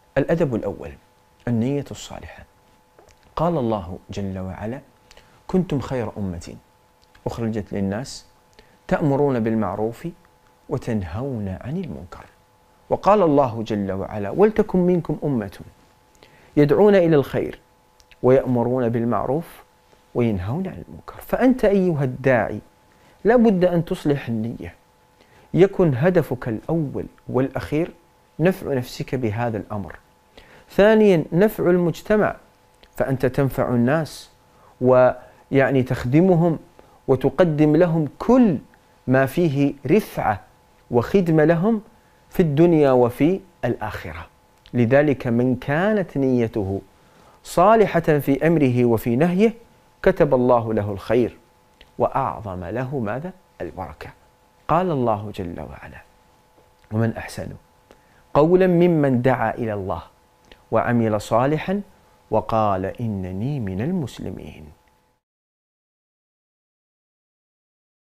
الأدب الأول: النية الصالحة. قال الله جل وعلا: كنتم خير أمة أخرجت للناس تأمرون بالمعروف وتنهون عن المنكر. وقال الله جل وعلا: ولتكن منكم أمة يدعون إلى الخير ويأمرون بالمعروف وينهون عن المنكر. فأنت أيها الداعي لا بد أن تصلح النية، يكن هدفك الأول والأخير نفع نفسك بهذا الأمر. ثانيا، نفع المجتمع، فأنت تنفع الناس تخدمهم وتقدم لهم كل ما فيه رفعة وخدمة لهم في الدنيا وفي الآخرة. لذلك من كانت نيته صالحة في أمره وفي نهيه كتب الله له الخير وأعظم له ماذا؟ البركة. قال الله جل وعلا: ومن أحسن قولا ممن دعا إلى الله وعمل صالحا وقال إنني من المسلمين.